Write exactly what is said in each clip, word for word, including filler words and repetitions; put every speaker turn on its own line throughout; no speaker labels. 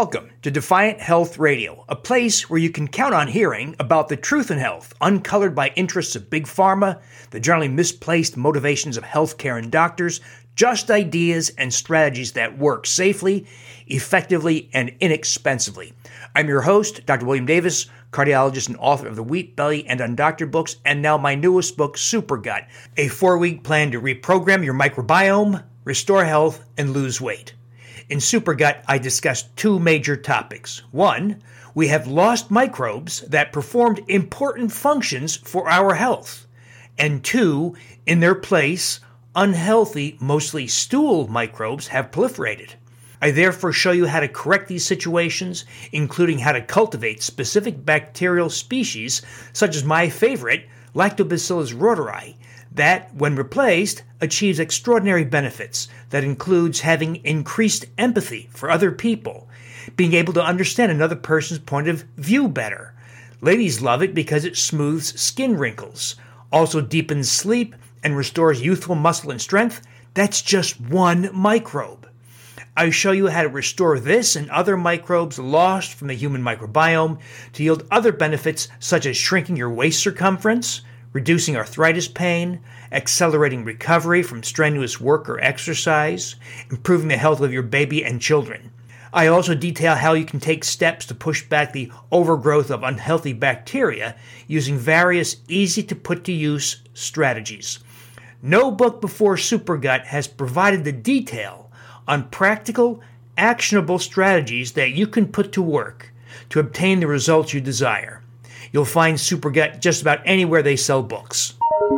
Welcome to Defiant Health Radio, a place where you can count on hearing about the truth in health, uncolored by interests of big pharma, the generally misplaced motivations of healthcare and doctors, just ideas and strategies that work safely, effectively, and inexpensively. I'm your host, Doctor William Davis, cardiologist and author of the Wheat Belly and Undoctored books, and now my newest book, Super Gut, a four-week plan to reprogram your microbiome, restore health, and lose weight. In Super Gut, I discussed two major topics. One, we have lost microbes that performed important functions for our health. And two, in their place, unhealthy, mostly stool microbes have proliferated. I therefore show you how to correct these situations, including how to cultivate specific bacterial species, such as my favorite, Lactobacillus reuteri, that, when replaced, achieves extraordinary benefits that includes having increased empathy for other people, being able to understand another person's point of view better. Ladies love it because it smooths skin wrinkles, also deepens sleep, and restores youthful muscle and strength. That's just one microbe. I show you how to restore this and other microbes lost from the human microbiome to yield other benefits such as shrinking your waist circumference, reducing arthritis pain, accelerating recovery from strenuous work or exercise, improving the health of your baby and children. I also detail how you can take steps to push back the overgrowth of unhealthy bacteria using various easy-to-put-to-use strategies. No book before Super Gut has provided the detail on practical, actionable strategies that you can put to work to obtain the results you desire. You'll find Super Gut just about anywhere they sell books.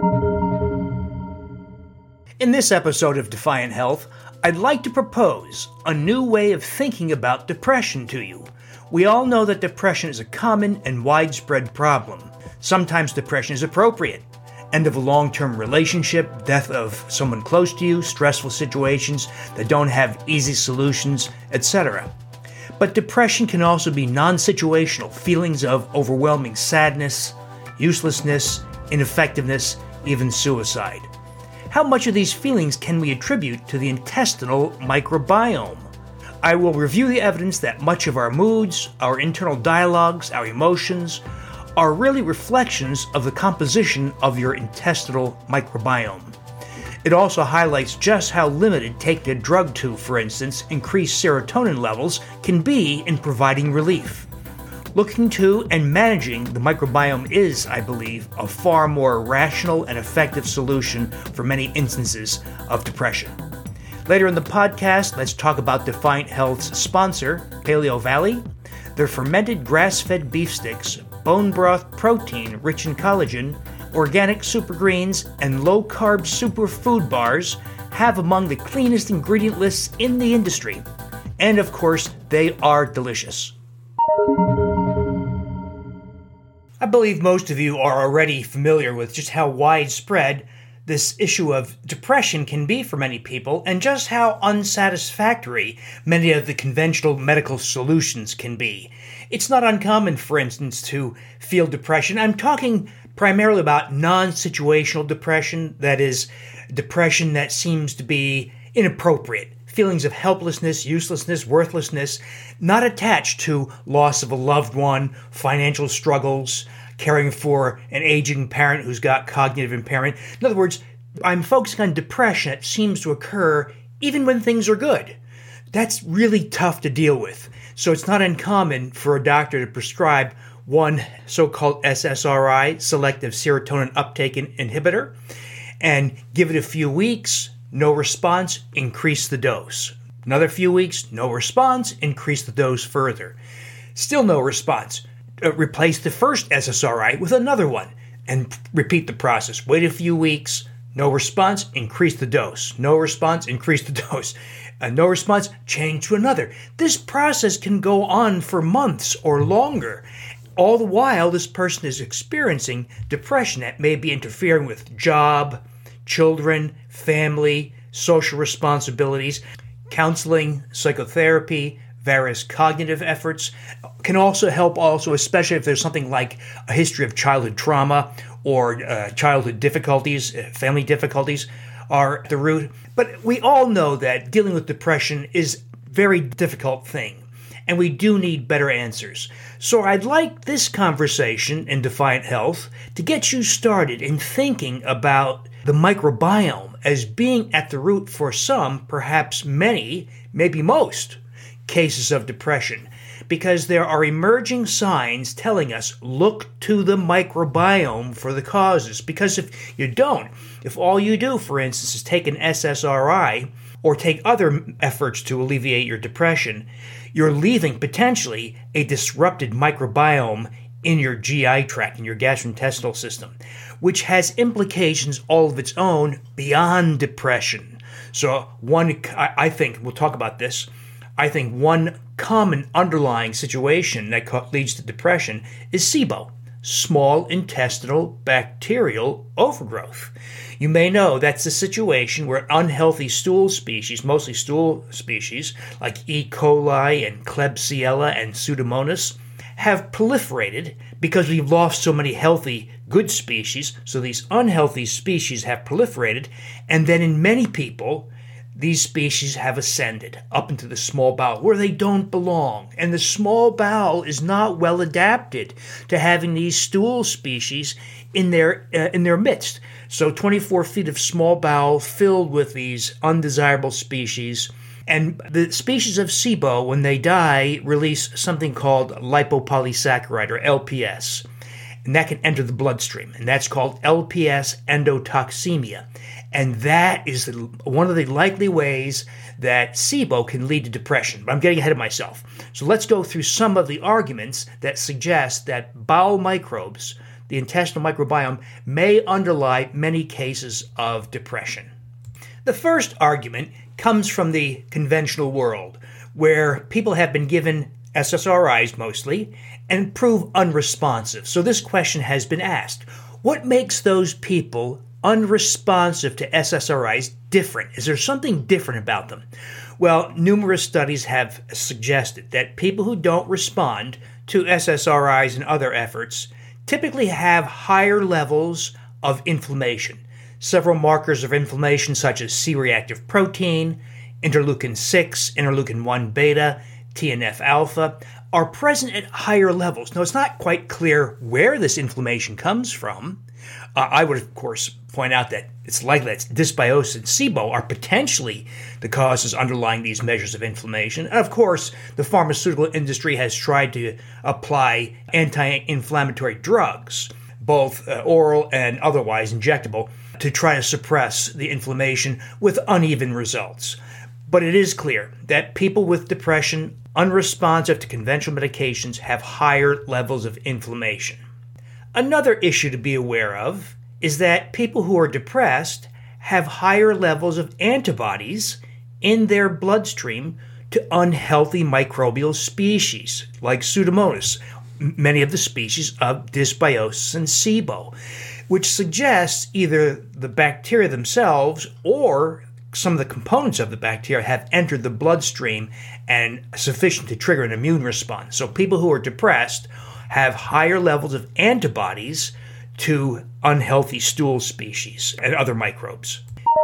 In this episode of Defiant Health, I'd like to propose a new way of thinking about depression to you. We all know that depression is a common and widespread problem. Sometimes depression is appropriate. End of a long-term relationship, death of someone close to you, stressful situations that don't have easy solutions, et cetera. But depression can also be non-situational, feelings of overwhelming sadness, uselessness, ineffectiveness, even suicide. How much of these feelings can we attribute to the intestinal microbiome? I will review the evidence that much of our moods, our internal dialogues, our emotions, are really reflections of the composition of your intestinal microbiome. It also highlights just how limited taking a drug to, for instance, increased serotonin levels can be in providing relief. Looking to and managing the microbiome is, I believe, a far more rational and effective solution for many instances of depression. Later in the podcast, let's talk about Defiant Health's sponsor, Paleo Valley. Their fermented grass-fed beef sticks, bone broth protein rich in collagen, organic super greens, and low-carb superfood bars have among the cleanest ingredient lists in the industry. And of course, they are delicious. I believe most of you are already familiar with just how widespread this issue of depression can be for many people, and just how unsatisfactory many of the conventional medical solutions can be. It's not uncommon, for instance, to feel depression. I'm talking primarily about non-situational depression, that is, depression that seems to be inappropriate. Feelings of helplessness, uselessness, worthlessness, not attached to loss of a loved one, financial struggles, caring for an aging parent who's got cognitive impairment. In other words, I'm focusing on depression that seems to occur even when things are good. That's really tough to deal with. So it's not uncommon for a doctor to prescribe one so-called S S R I, selective serotonin uptake inhibitor, and give it a few weeks, no response, increase the dose. Another few weeks, no response, increase the dose further. Still no response. Uh, replace the first S S R I with another one and repeat the process. Wait a few weeks, no response, increase the dose. No response, increase the dose. Uh, no response, change to another. This process can go on for months or longer. All the while, this person is experiencing depression that may be interfering with job, children, family, social responsibilities. Counseling, psychotherapy, various cognitive efforts can also help also, especially if there's something like a history of childhood trauma or uh, childhood difficulties, uh, family difficulties are at the root. But we all know that dealing with depression is a very difficult thing. and we do need better answers. So I'd like this conversation in Defiant Health to get you started in thinking about the microbiome as being at the root for some, perhaps many, maybe most, cases of depression. Because there are emerging signs telling us, look to the microbiome for the causes. Because if you don't, if all you do, for instance, is take an S S R I or take other efforts to alleviate your depression, you're leaving potentially a disrupted microbiome in your G I tract, in your gastrointestinal system, which has implications all of its own beyond depression. So one, I think, we'll talk about this, I think one common underlying situation that leads to depression is SIBO, small intestinal bacterial overgrowth. You may know that's a situation where unhealthy stool species, mostly stool species, like E. coli and Klebsiella and Pseudomonas, have proliferated because we've lost so many healthy, good species, so these unhealthy species have proliferated, and then in many people, these species have ascended up into the small bowel where they don't belong. And the small bowel is not well adapted to having these stool species in their uh, in their midst. So twenty-four feet of small bowel filled with these undesirable species. And the species of SIBO, when they die, release something called lipopolysaccharide, or L P S. And that can enter the bloodstream. And that's called L P S endotoxemia. And that is the, one of the likely ways that SIBO can lead to depression. But I'm getting ahead of myself. So let's go through some of the arguments that suggest that bowel microbes, the intestinal microbiome, may underlie many cases of depression. The first argument comes from the conventional world, where people have been given S S R Is mostly and prove unresponsive. So this question has been asked. What makes those people unresponsive to S S R Is different? Is there something different about them? Well, numerous studies have suggested that people who don't respond to S S R Is and other efforts typically have higher levels of inflammation. Several markers of inflammation such as C-reactive protein, interleukin six, interleukin one beta, T N F alpha are present at higher levels. Now, it's not quite clear where this inflammation comes from. Uh, I would, of course, point out that it's likely that dysbiosis and SIBO are potentially the causes underlying these measures of inflammation. And, of course, the pharmaceutical industry has tried to apply anti-inflammatory drugs, both uh, oral and otherwise injectable, to try to suppress the inflammation with uneven results. But it is clear that people with depression, unresponsive to conventional medications, have higher levels of inflammation. Another issue to be aware of is that people who are depressed have higher levels of antibodies in their bloodstream to unhealthy microbial species like Pseudomonas, many of the species of dysbiosis and SIBO, which suggests either the bacteria themselves or some of the components of the bacteria have entered the bloodstream and sufficient to trigger an immune response. So people who are depressed have higher levels of antibodies to unhealthy stool species and other microbes.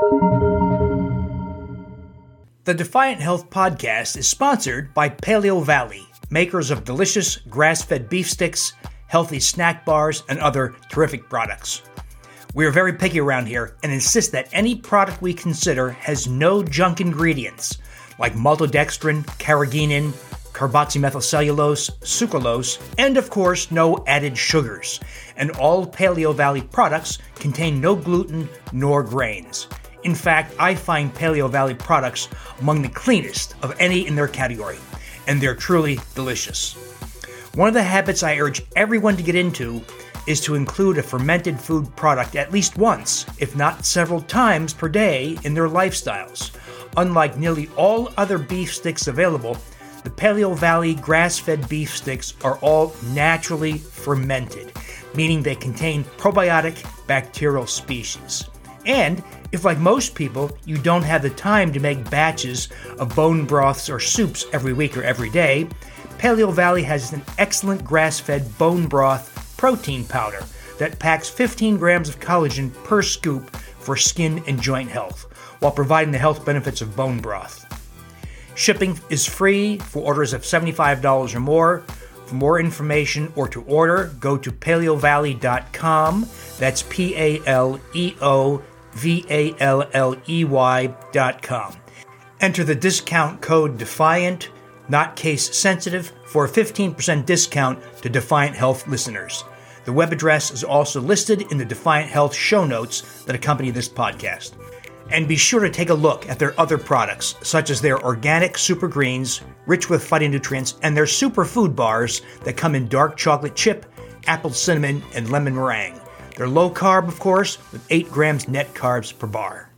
The Defiant Health podcast is sponsored by Paleo Valley, makers of delicious grass-fed beef sticks, healthy snack bars, and other terrific products. We are very picky around here and insist that any product we consider has no junk ingredients like maltodextrin, carrageenan, carboxymethylcellulose, sucralose, and of course no added sugars. And all Paleo Valley products contain no gluten nor grains. In fact, I find Paleo Valley products among the cleanest of any in their category, and they're truly delicious. One of the habits I urge everyone to get into is to include a fermented food product at least once, if not several times per day in their lifestyles. Unlike nearly all other beef sticks available, the Paleo Valley grass-fed beef sticks are all naturally fermented, meaning they contain probiotic bacterial species. And if, like most people, you don't have the time to make batches of bone broths or soups every week or every day, Paleo Valley has an excellent grass-fed bone broth protein powder that packs fifteen grams of collagen per scoop for skin and joint health, while providing the health benefits of bone broth. Shipping is free for orders of seventy-five dollars or more. For more information or to order, go to paleo valley dot com. That's P A L E O V A L L E Y dot com. Enter the discount code DEFIANT, not case sensitive, for a fifteen percent discount to Defiant Health listeners. The web address is also listed in the Defiant Health show notes that accompany this podcast. And be sure to take a look at their other products, such as their organic super greens, rich with phytonutrients, and their superfood bars that come in dark chocolate chip, apple cinnamon, and lemon meringue. They're low carb, of course, with eight grams net carbs per bar.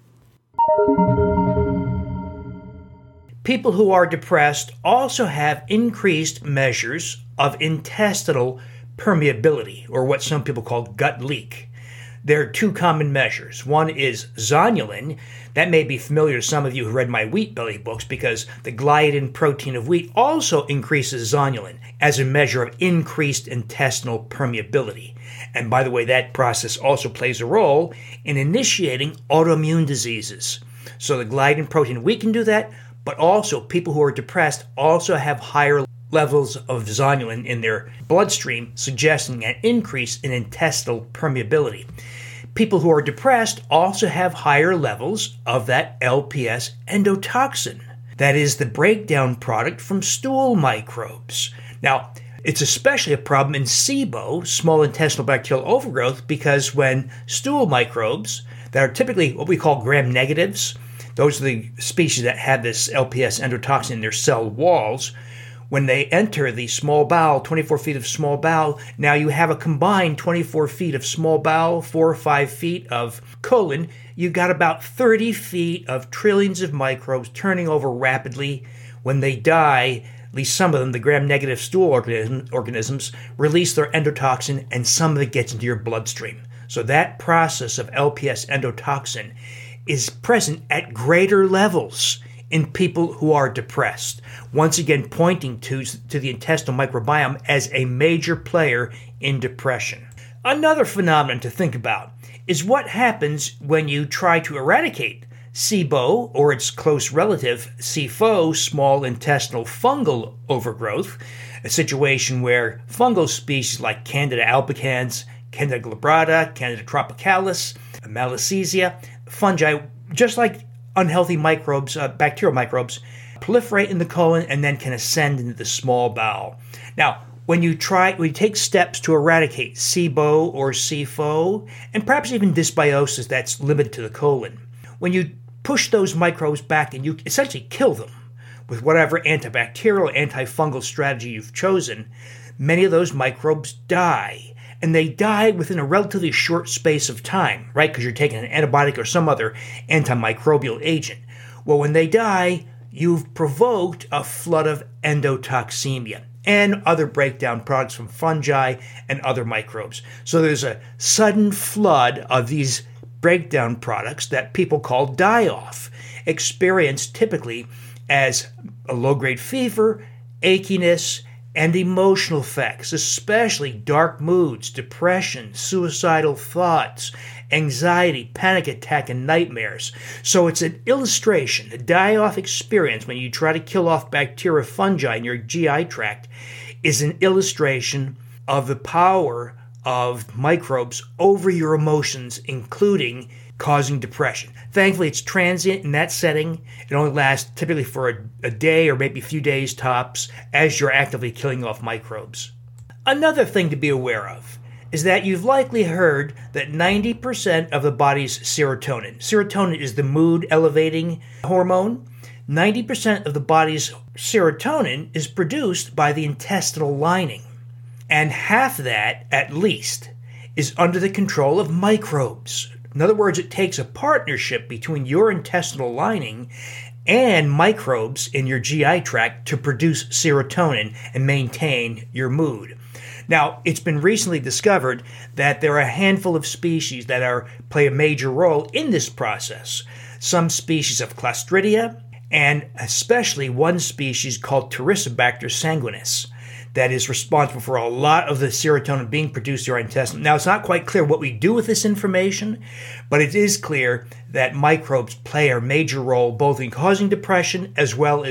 People who are depressed also have increased measures of intestinal permeability, or what some people call gut leak. There are two common measures. One is zonulin. That may be familiar to some of you who read my Wheat Belly books because the gliadin protein of wheat also increases zonulin as a measure of increased intestinal permeability. And by the way, that process also plays a role in initiating autoimmune diseases. So the gliadin protein of wheat can do that, but also people who are depressed also have higher levels of zonulin in their bloodstream, suggesting an increase in intestinal permeability. People who are depressed also have higher levels of that L P S endotoxin. That is the breakdown product from stool microbes. Now, it's especially a problem in SIBO, small intestinal bacterial overgrowth, because when stool microbes that are typically what we call gram-negatives, those are the species that have this L P S endotoxin in their cell walls, when they enter the small bowel, twenty-four feet of small bowel, now you have a combined twenty-four feet of small bowel, four or five feet of colon. You've got about thirty feet of trillions of microbes turning over rapidly. When they die, at least some of them, the gram-negative stool organism, organisms, release their endotoxin, and some of it gets into your bloodstream. So that process of L P S endotoxin is present at greater levels in people who are depressed, once again pointing to, to the intestinal microbiome as a major player in depression. Another phenomenon to think about is what happens when you try to eradicate SIBO, or its close relative, C F O, small intestinal fungal overgrowth, a situation where fungal species like Candida albicans, Candida glabrata, Candida tropicalis, Malassezia, fungi, just like unhealthy microbes, uh, bacterial microbes, proliferate in the colon and then can ascend into the small bowel. Now, when you try, when you take steps to eradicate SIBO or C F O, and perhaps even dysbiosis that's limited to the colon, when you push those microbes back and you essentially kill them with whatever antibacterial, antifungal strategy you've chosen, many of those microbes die. And they die within a relatively short space of time, right? Because you're taking an antibiotic or some other antimicrobial agent. Well, when they die, you've provoked a flood of endotoxemia and other breakdown products from fungi and other microbes. So there's a sudden flood of these breakdown products that people call die-off, experienced typically as a low-grade fever, achiness, and emotional effects, especially dark moods, depression, suicidal thoughts, anxiety, panic attack, and nightmares. So it's an illustration, a die-off experience when you try to kill off bacteria, fungi in your G I tract, is an illustration of the power of microbes over your emotions, including causing depression. Thankfully, it's transient in that setting. It only lasts typically for a, a day or maybe a few days tops as you're actively killing off microbes. Another thing to be aware of is that you've likely heard that ninety percent of the body's serotonin, serotonin is the mood-elevating hormone, ninety percent of the body's serotonin is produced by the intestinal lining. And half of that, at least, is under the control of microbes. In other words, it takes a partnership between your intestinal lining and microbes in your G I tract to produce serotonin and maintain your mood. Now, it's been recently discovered that there are a handful of species that are play a major role in this process. Some species of Clostridia, and especially one species called Tauriscobacter sanguinis, that is responsible for a lot of the serotonin being produced through our intestine. Now, it's not quite clear what we do with this information, but it is clear that microbes play a major role both in causing depression as well as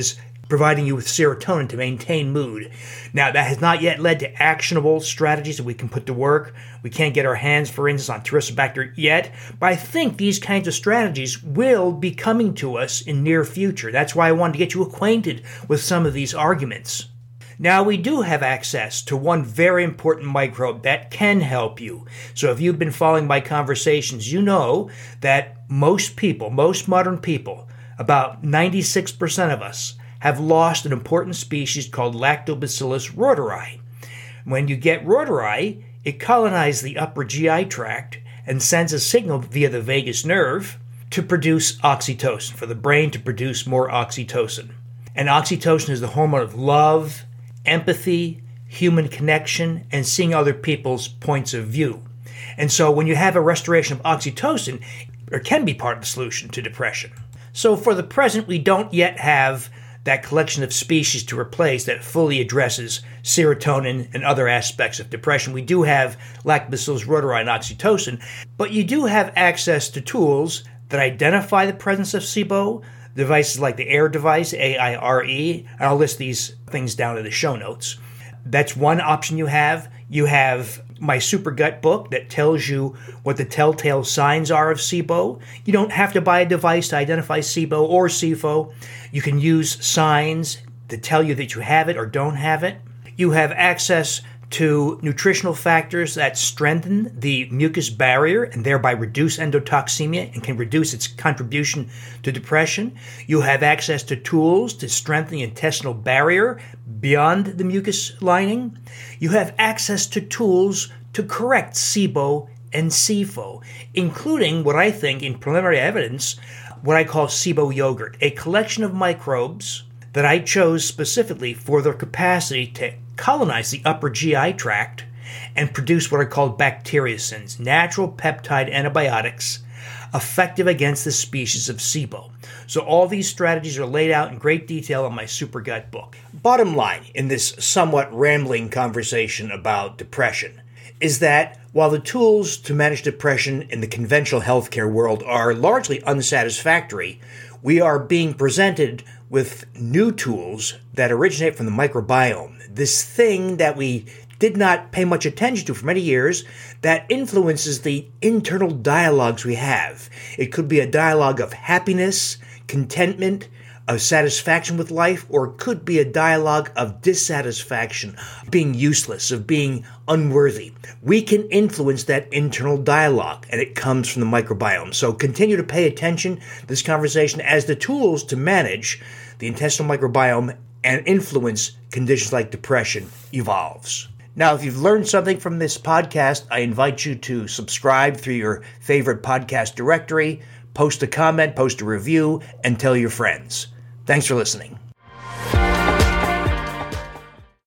providing you with serotonin to maintain mood. Now, that has not yet led to actionable strategies that we can put to work. We can't get our hands, for instance, on Taurucibacter yet, but I think these kinds of strategies will be coming to us in near future. That's why I wanted to get you acquainted with some of these arguments. Now, we do have access to one very important microbe that can help you. So if you've been following my conversations, you know that most people, most modern people, about ninety-six percent of us, have lost an important species called Lactobacillus reuteri. When you get reuteri, it colonizes the upper G I tract and sends a signal via the vagus nerve to produce oxytocin, for the brain to produce more oxytocin. And oxytocin is the hormone of love, empathy, human connection, and seeing other people's points of view. And so when you have a restoration of oxytocin, it can be part of the solution to depression. So for the present, we don't yet have that collection of species to replace that fully addresses serotonin and other aspects of depression. We do have Lactobacillus reuteri and oxytocin, but you do have access to tools that identify the presence of S I B O, devices like the AIRE device, A I R E, and I'll list these things down in the show notes. That's one option you have. You have my Super Gut book that tells you what the telltale signs are of S I B O. You don't have to buy a device to identify S I B O or S I F O. You can use signs to tell you that you have it or don't have it. You have access to nutritional factors that strengthen the mucus barrier and thereby reduce endotoxemia and can reduce its contribution to depression. You have access to tools to strengthen the intestinal barrier beyond the mucus lining. You have access to tools to correct S I B O and S I F O, including what I think in preliminary evidence, what I call S I B O yogurt, a collection of microbes that I chose specifically for their capacity to colonize the upper G I tract and produce what are called bacteriocins, natural peptide antibiotics effective against the species of S I B O. So all these strategies are laid out in great detail in my Super Gut book. Bottom line in this somewhat rambling conversation about depression is that while the tools to manage depression in the conventional healthcare world are largely unsatisfactory, we are being presented with new tools that originate from the microbiome, this thing that we did not pay much attention to for many years that influences the internal dialogues we have. It could be a dialogue of happiness, contentment, of satisfaction with life, or it could be a dialogue of dissatisfaction, being useless, of being unworthy. We can influence that internal dialogue, and it comes from the microbiome. So continue to pay attention to this conversation as the tools to manage the intestinal microbiome and influence conditions like depression evolves. Now, if you've learned something from this podcast, I invite you to subscribe through your favorite podcast directory, post a comment, post a review, and tell your friends. Thanks for listening.